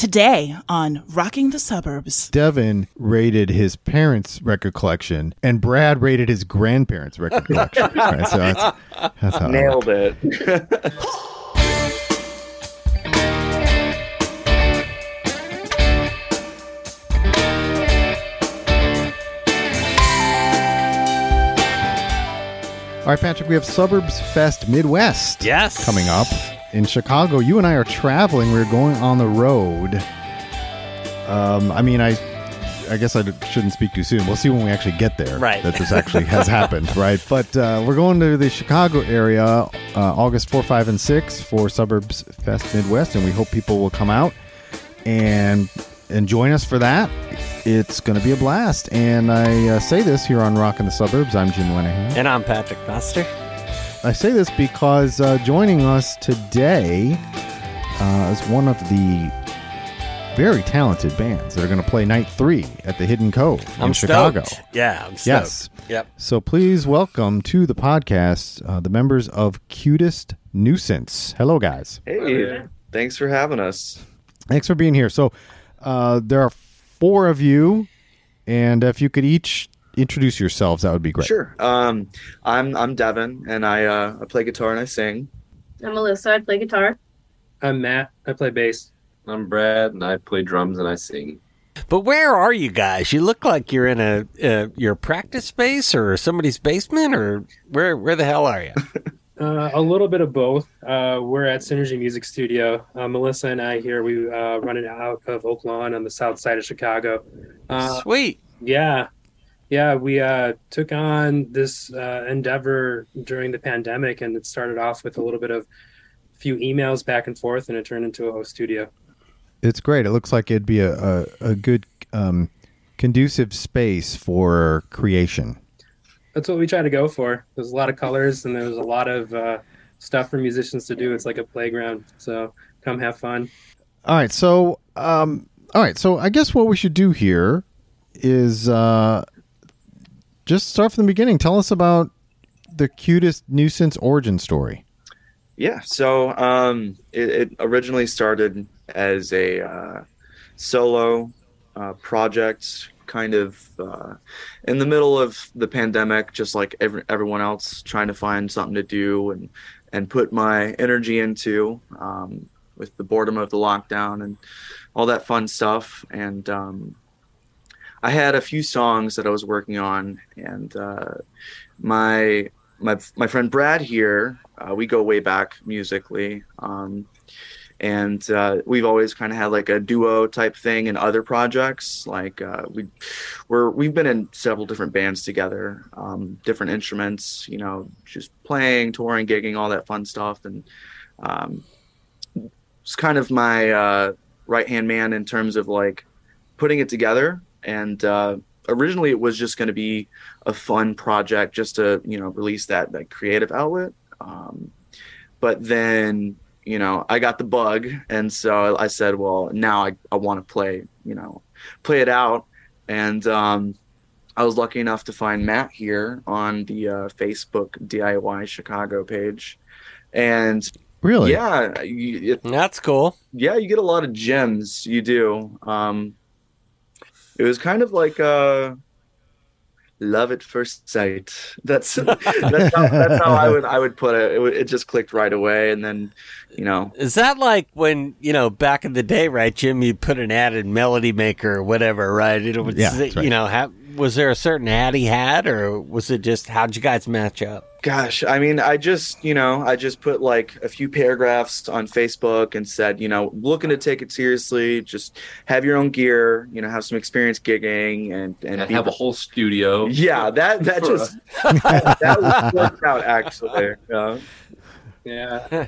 Today on Rocking the Suburbs. Devin rated his parents' record collection, and Brad rated his grandparents' record collection. Right, so that's how nailed it. All right, Patrick, we have Suburbs Fest Midwest coming up in Chicago. You and I are traveling. We're going on the road. I guess I shouldn't speak too soon. We'll see when we actually get there. Right. That this actually has happened, right? But we're going to the Chicago area August 4, 5, and 6 for Suburbs Fest Midwest, and we hope people will come out and join us for that. It's going to be a blast. And I say this here on Rockin' the Suburbs. I'm Jim Lenahan. And I'm Patrick Foster. I say this because joining us today is one of the very talented bands that are going to play night 3 at the Hidden Cove in Chicago. Yeah, I'm stoked. Yes. Yep. So please welcome to the podcast the members of Cutest Nuisance. Hello, guys. Hey, thanks for having us. Thanks for being here. So there are 4 of you, and if you could each introduce yourselves, that would be great. Sure. I'm Devin, and I play guitar and I sing. I'm Melissa. I play guitar. I'm Matt. I play bass. I'm Brad, and I play drums and I sing. But where are you guys? You look like you're in your practice space or somebody's basement, or where the hell are you? A little bit of both. We're at Synergy Music Studio. Melissa and I here, we run it out of Oak Lawn on the south side of Chicago. Sweet. Yeah. Yeah, we took on this endeavor during the pandemic, and it started off with a little bit of few emails back and forth, and it turned into a home studio. It's great. It looks like it'd be a good conducive space for creation. That's what we try to go for. There's a lot of colors, and there's a lot of stuff for musicians to do. It's like a playground. So come have fun. All right. So I guess what we should do here is just start from the beginning. Tell us about the Cutest Nuisance origin story. Yeah. So it originally started as a solo project, kind of in the middle of the pandemic, just like everyone else, trying to find something to do and put my energy into with the boredom of the lockdown and all that fun stuff. And I had a few songs that I was working on, and my friend Brad here, we go way back musically. And we've always kind of had like a duo type thing in other projects. Like we've been in several different bands together, different instruments, just playing, touring, gigging, all that fun stuff. And it's kind of my right-hand man in terms of like putting it together. And originally it was just going to be a fun project just to, release that creative outlet. But then, I got the bug. And so I said, well, now I want to play it out. And I was lucky enough to find Matt here on the Facebook DIY Chicago page. And really? Yeah. That's cool. Yeah, you get a lot of gems. You do. It was kind of like love at first sight. That's how I would put it. It just clicked right away, and then Is that like when back in the day, right, Jim? You put an ad in Melody Maker or whatever, right? It was, right. Was there a certain ad he had, or was it just how'd you guys match up? Gosh, I mean, I just put like a few paragraphs on Facebook and said, looking to take it seriously, just have your own gear, have some experience gigging and have a whole studio. Yeah, that just that worked out actually. Yeah.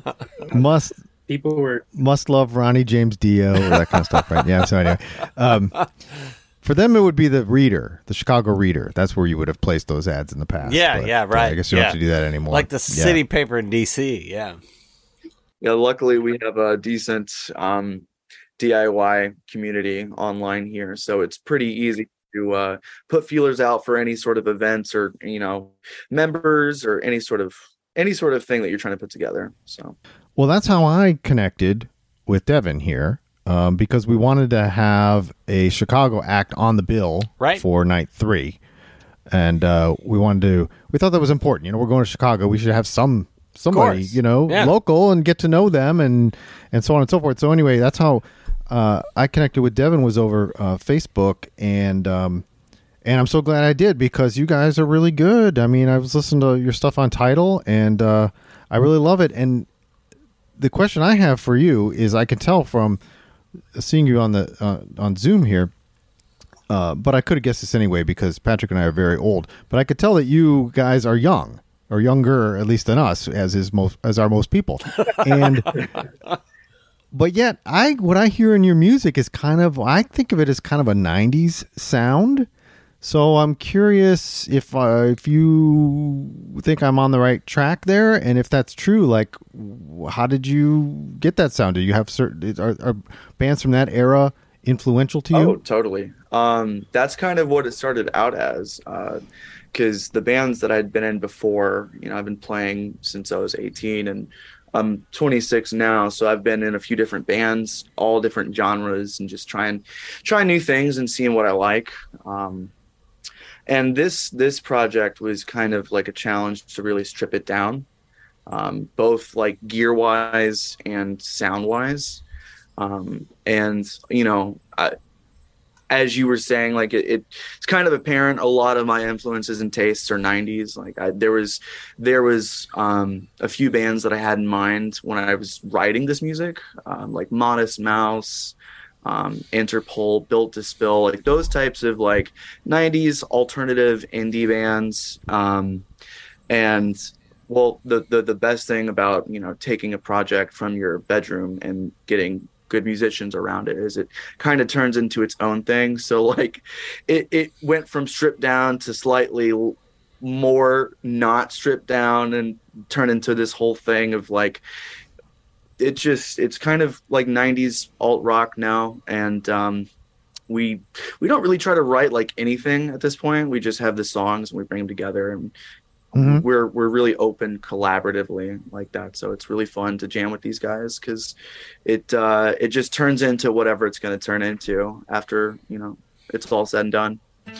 Must love Ronnie James Dio, or that kind of stuff, right? Yeah. So anyway, for them, it would be the Chicago Reader. That's where you would have placed those ads in the past. Yeah, but, yeah, right. I guess you don't have to do that anymore. Like the city paper in D.C., yeah. Yeah, luckily we have a decent DIY community online here, so it's pretty easy to put feelers out for any sort of events or, members or any sort of thing that you're trying to put together. So, well, that's how I connected with Devin here. because we wanted to have a Chicago act on the bill Right. for night 3. And we thought that was important. You know, we're going to Chicago. We should have somebody, course. you know, Yeah. local and get to know them and so on and so forth. So anyway, that's how I connected with Devin, was over Facebook, and I'm so glad I did, because you guys are really good. I mean, I was listening to your stuff on Tidal, and I really love it. And the question I have for you is, I can tell from seeing you on the on Zoom here, but I could have guessed this anyway, because Patrick and I are very old. But I could tell that you guys are young, or younger at least than us, as are most people. And but yet, what I hear in your music is I think of it as kind of a '90s sound. So I'm curious if you think I'm on the right track there, and if that's true, like, how did you get that sound? Do you have are bands from that era influential to you? Oh, totally. That's kind of what it started out as, because the bands that I'd been in before, you know, I've been playing since I was 18, and I'm 26 now, so I've been in a few different bands, all different genres, and just trying new things and seeing what I like. And this project was kind of like a challenge to really strip it down, both like gear wise and sound wise. And you know, as you were saying, like it's kind of apparent a lot of my influences and tastes are 90s. Like there was a few bands that I had in mind when I was writing this music, like Modest Mouse, Interpol, Built to Spill, like those types of like 90s alternative indie bands. And well, the best thing about, you know, taking a project from your bedroom and getting good musicians around it is it kind of turns into its own thing. So like it went from stripped down to slightly more not stripped down, and turned into this whole thing of like, it's kind of like 90s alt rock now. And we don't really try to write like anything at this point. We just have the songs and we bring them together, and we're really open collaboratively like that. So it's really fun to jam with these guys, because it just turns into whatever it's going to turn into after, you know, it's all said and done.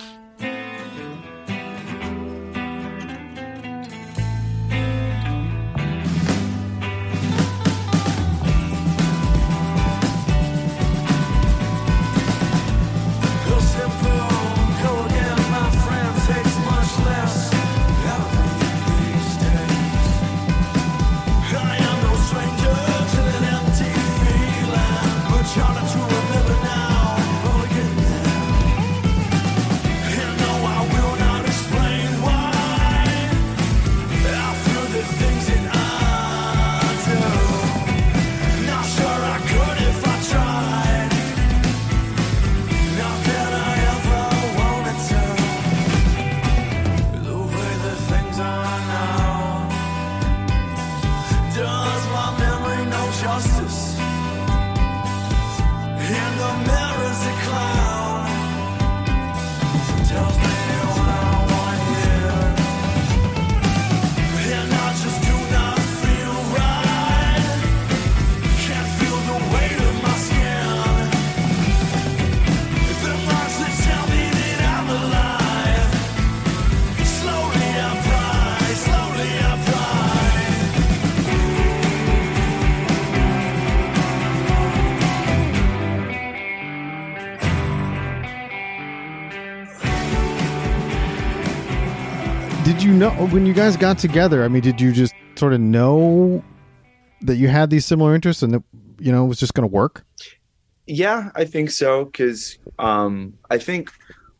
Did you know when you guys got together? I mean, did you just sort of know that you had these similar interests and that, you know, it was just going to work? Yeah, I think so. Because I think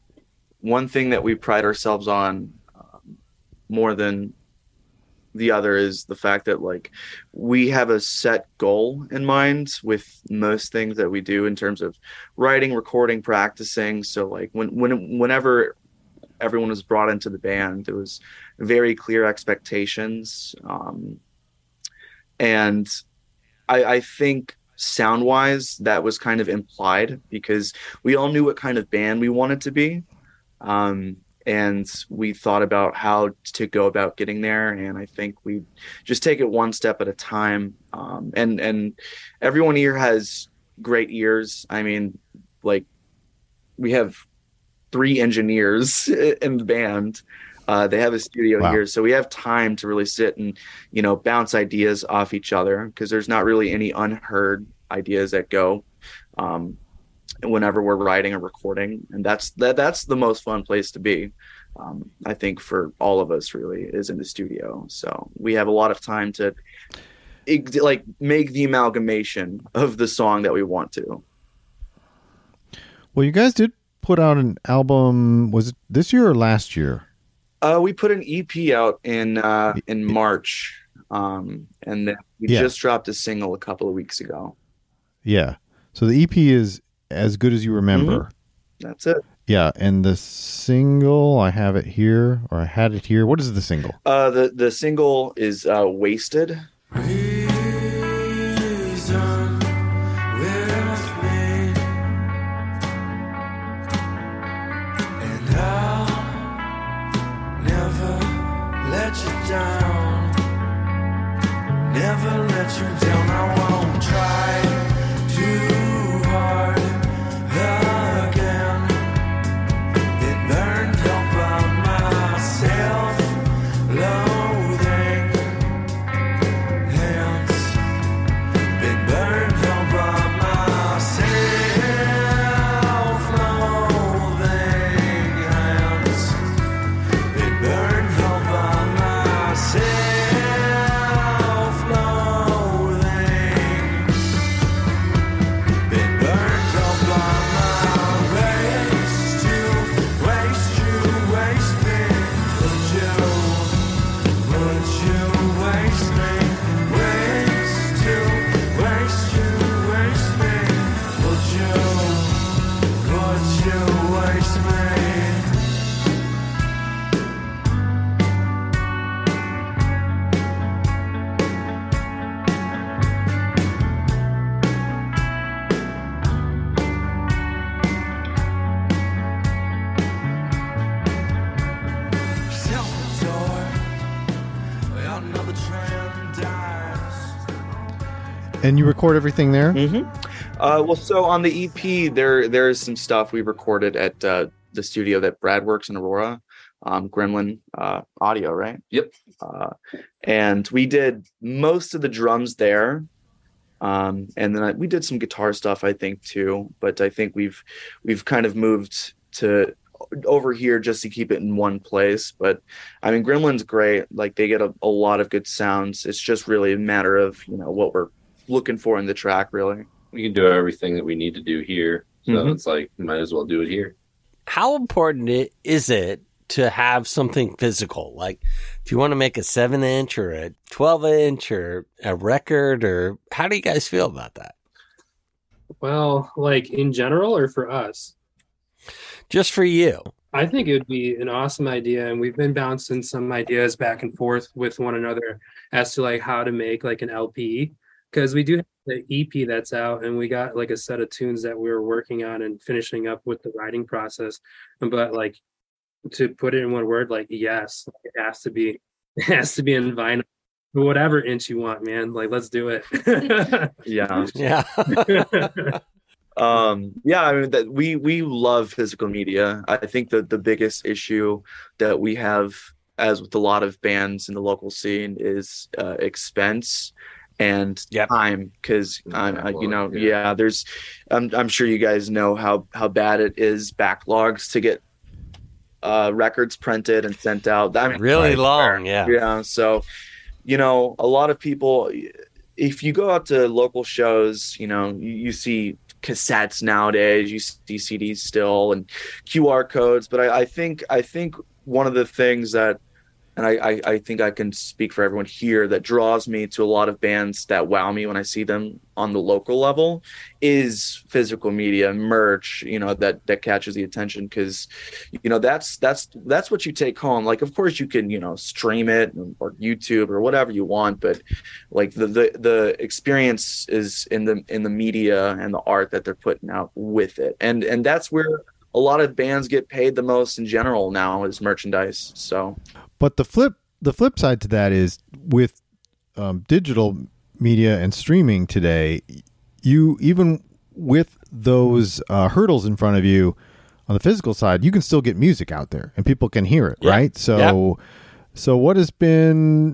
one thing that we pride ourselves on more than the other is the fact that like we have a set goal in mind with most things that we do in terms of writing, recording, practicing. So like whenever everyone was brought into the band, there was very clear expectations. And I think sound wise, that was kind of implied because we all knew what kind of band we wanted to be. And we thought about how to go about getting there. And I think we just take it one step at a time. And everyone here has great ears. I mean, like, we have 3 engineers in the band. They have a studio Wow. here, so we have time to really sit and, you know, bounce ideas off each other, because there's not really any unheard ideas that go whenever we're writing or recording, and that's the most fun place to be. I think for all of us, really, is in the studio. So we have a lot of time to like make the amalgamation of the song that we want to. Well, you guys did put out an album. Was it this year or last year? We put an EP out in March, and then we just dropped a single a couple of weeks ago. Yeah. So the EP is As Good As You Remember. That's it. Yeah, and the single, I have it here, or I had it here. What is the single? The single is Wasted. Never let you down. I won't try too hard again. Been burned up by my self-loathing hands. Been burned up by my self-loathing hands. Been burned up by my And you record everything there? Well, so on the EP, there's some stuff we recorded at the studio that Brad works in Aurora, Gremlin Audio, right? Yep. And we did most of the drums there, and then we did some guitar stuff, I think, too. But I think we've kind of moved to over here just to keep it in one place. But I mean, Gremlin's great. Like, they get a lot of good sounds. It's just really a matter of, you know, what we're looking for in the track, really. We can do everything that we need to do here. So it's like, we might as well do it here. How important is it to have something physical? Like, if you want to make a 7-inch or a 12-inch or a record, or how do you guys feel about that? Well, like in general or for us? Just for you. I think it would be an awesome idea, and we've been bouncing some ideas back and forth with one another as to like how to make like an LP, because we do have the EP that's out, and we got like a set of tunes that we were working on and finishing up with the writing process. But like, to put it in one word, like, yes, it has to be in vinyl, whatever inch you want, man. Like, let's do it. Yeah. Yeah. I mean, that we love physical media. I think that the biggest issue that we have, as with a lot of bands in the local scene, is expense and time, because there's I'm sure you guys know how bad it is, backlogs to get records printed and sent out. I mean, really long. Yeah. So, you know, a lot of people, if you go out to local shows, you know, you see cassettes nowadays, you see CDs still and QR codes. But I think one of the things that, and I think I can speak for everyone here, that draws me to a lot of bands that wow me when I see them on the local level, is physical media, merch, you know, that catches the attention, because, you know, that's what you take home. Like, of course you can, you know, stream it or YouTube or whatever you want, but like the experience is in the media and the art that they're putting out with it, and that's where a lot of bands get paid the most in general now, is merchandise. So. But the flip side to that is, with digital media and streaming today, you, even with those hurdles in front of you on the physical side, you can still get music out there and people can hear it, right? So, so what has been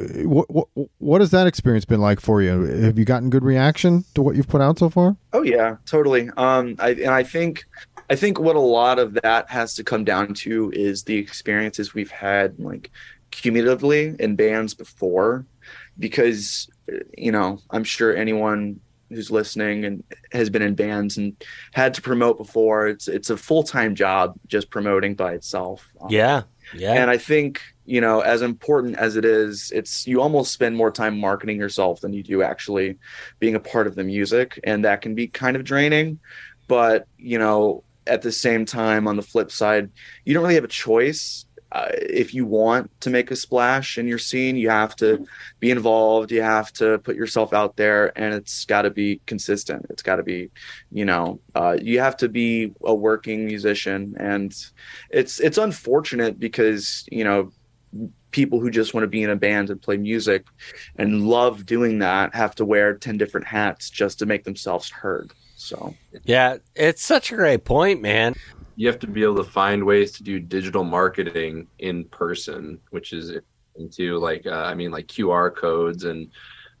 what has that experience been like for you? Have you gotten good reaction to what you've put out so far? Oh yeah, totally. I think what a lot of that has to come down to is the experiences we've had like cumulatively in bands before, because I'm sure anyone who's listening and has been in bands and had to promote before, it's a full-time job just promoting by itself. Yeah. And I think, as important as it is, you almost spend more time marketing yourself than you do actually being a part of the music. And that can be kind of draining. But, at the same time, on the flip side, you don't really have a choice. If you want to make a splash in your scene, you have to be involved. You have to put yourself out there, and it's got to be consistent. It's got to be, you have to be a working musician, and it's unfortunate because, people who just want to be in a band and play music and love doing that have to wear 10 different hats just to make themselves heard. So, yeah, it's such a great point, man. You have to be able to find ways to do digital marketing in person, which is into like QR codes and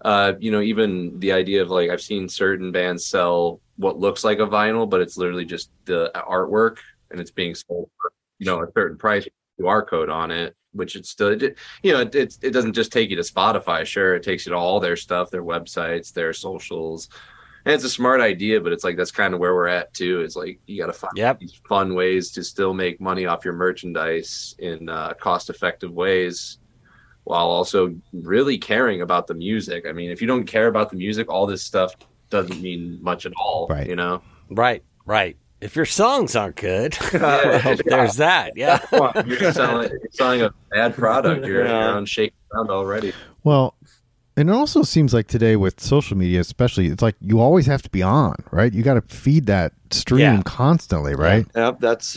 even the idea of like I've seen certain bands sell what looks like a vinyl, but it's literally just the artwork and it's being sold for a certain price, QR code on it, which it's still it doesn't just take you to Spotify. Sure, it takes you to all their stuff, their websites, their socials. And it's a smart idea, but it's like that's kind of where we're at too. Is like you got to find these fun ways to still make money off your merchandise in cost-effective ways, while also really caring about the music. I mean, if you don't care about the music, all this stuff doesn't mean much at all. Right. Right. If your songs aren't good, there's that. Yeah, you're selling a bad product. You're on shaky ground already. Well. And it also seems like today with social media, especially, it's like you always have to be on, right? You got to feed that stream constantly, right? Yep, that's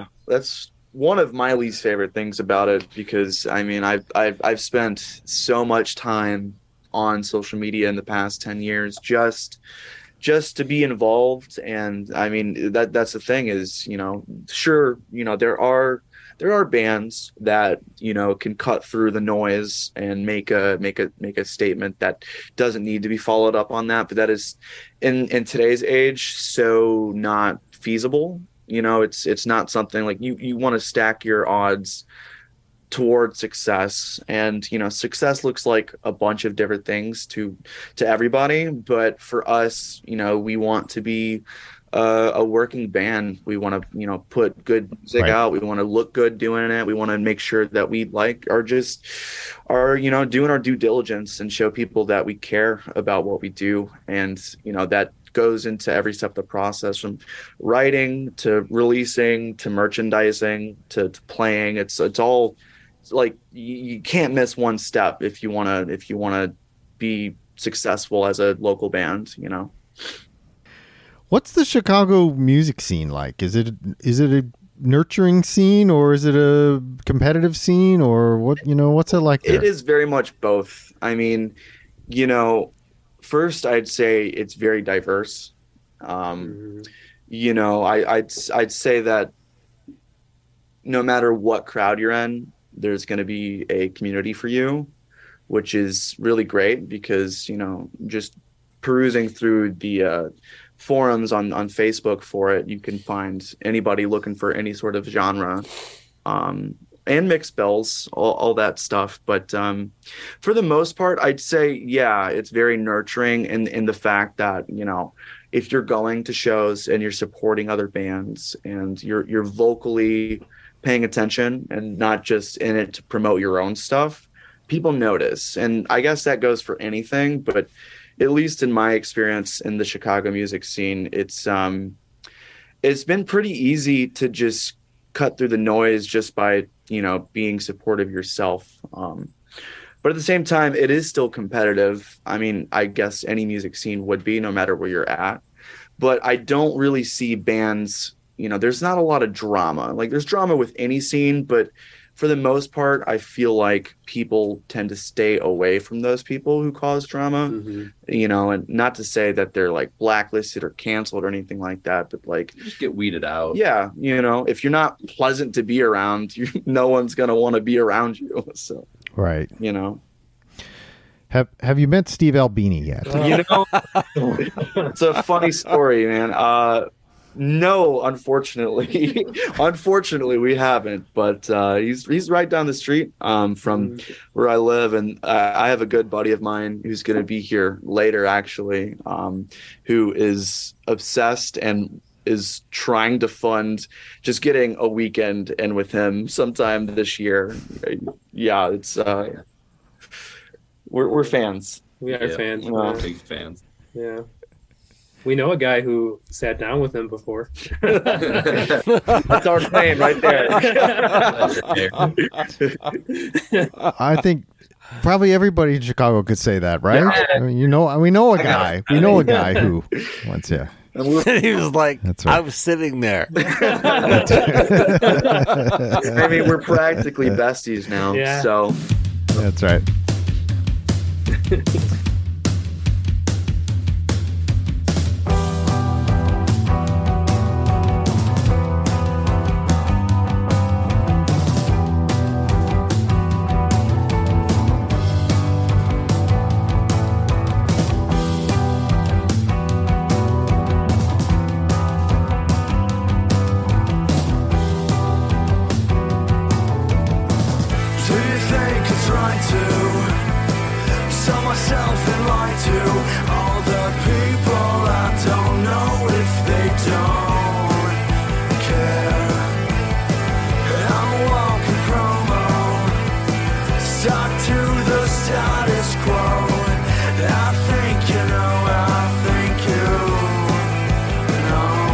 one of my least favorite things about it, because I mean I've spent so much time on social media in the past 10 years just to be involved. And I mean that's the thing is, sure, there are bands that can cut through the noise and make a statement that doesn't need to be followed up on that, but that is in today's age so not feasible. It's not something like you want to stack your odds toward success, and success looks like a bunch of different things to everybody, but for us, we want to be a working band. We want to put good music out. We want to look good doing it. We want to make sure that we are doing our due diligence and show people that we care about what we do. And that goes into every step of the process, from writing to releasing to merchandising to playing. It's all like you can't miss one step if you want to be successful as a local band. What's the Chicago music scene like? Is it a nurturing scene, or is it a competitive scene, or what's it like there? It is very much both. I mean, first I'd say it's very diverse. I'd say that no matter what crowd you're in, there's going to be a community for you, which is really great, because just perusing through the forums on Facebook for it, you can find anybody looking for any sort of genre, and mixed bills, all that stuff. But for the most part, I'd say, it's very nurturing in the fact that, if you're going to shows and you're supporting other bands and you're vocally paying attention and not just in it to promote your own stuff, people notice. And I guess that goes for anything, but at least in my experience in the Chicago music scene, it's been pretty easy to just cut through the noise just by, being supportive yourself. But at the same time, it is still competitive. I mean, I guess any music scene would be, no matter where you're at. But I don't really see bands, there's not a lot of drama. Like, there's drama with any scene, but for the most part, I feel like people tend to stay away from those people who cause drama, you know, and not to say that they're like blacklisted or canceled or anything like that, but like Just get weeded out. yeah, you know, if you're not pleasant to be around, no one's going to want to be around you. So, Right. you know, Have you met Steve Albini yet? you know, it's a funny story, man. No, unfortunately, unfortunately, we haven't. But he's right down the street from where I live, and I have a good buddy of mine who's going to be here later, actually, who is obsessed and is trying to fund just getting a weekend in with him sometime this year. Yeah, it's we're fans. We are fans. Well, Big fans. Yeah. We know a guy who sat down with him before. That's our claim right there. I think probably everybody in Chicago could say that, right? Yeah. I mean, you know, we know a guy. We know a guy who once, yeah. He was like, That's right. I was sitting there. I mean, we're practically besties now. Yeah. So That's right. Do you think it's right to sell myself and lie to all the people I don't know if they don't care? I'm a walking promo, stuck to the status quo. I think you know, I think you know.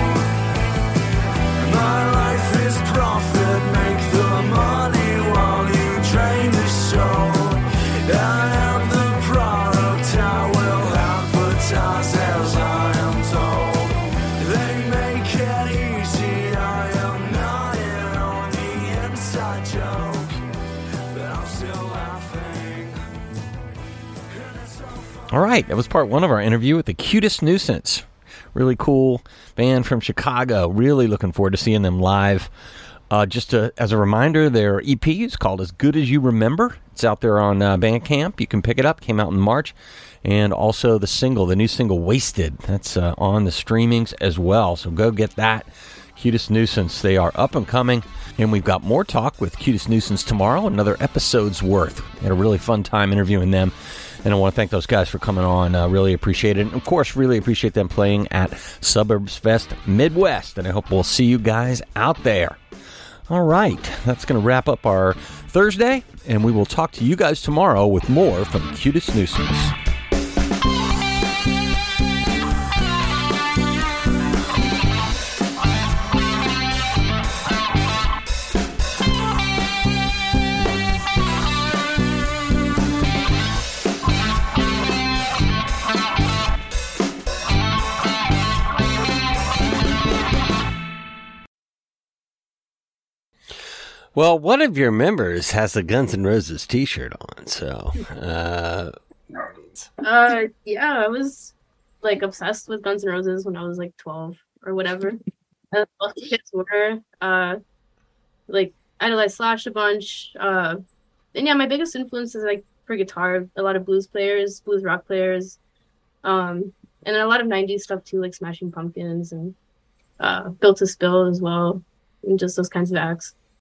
My life is profit, make the money while you drain the soul. I am the product I will advertise as I am told. They make it easy, I am not in on the inside joke, but I'm still laughing. All right, that was part one of our interview with the Cutest Nuisance. Really cool band from Chicago. Really looking forward to seeing them live. As a reminder, their EP is called As Good As You Remember. It's out there on Bandcamp. You can pick it up. Came out in March. And also the new single, Wasted. That's on the streamings as well. So go get that. Cutest Nuisance. They are up and coming. And we've got more talk with Cutest Nuisance tomorrow. Another episode's worth. Had a really fun time interviewing them. And I want to thank those guys for coming on. Really appreciate it. And, of course, really appreciate them playing at Suburbs Fest Midwest. And I hope we'll see you guys out there. All right. That's going to wrap up our Thursday. And we will talk to you guys tomorrow with more from Cutest Nuisance. Well, one of your members has a Guns N' Roses t-shirt on, so Yeah, I was like obsessed with Guns N' Roses when I was like 12 or whatever. And most kids were like idolized Slash a bunch. And yeah, my biggest influence is like for guitar, a lot of blues players, blues rock players, and then a lot of 90s stuff too, like Smashing Pumpkins and Built to Spill as well, and just those kinds of acts.